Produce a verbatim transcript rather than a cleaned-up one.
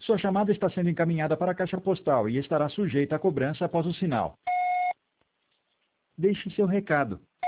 Sua chamada está sendo encaminhada para a caixa postal e estará sujeita a cobrança após o sinal. Deixe seu recado.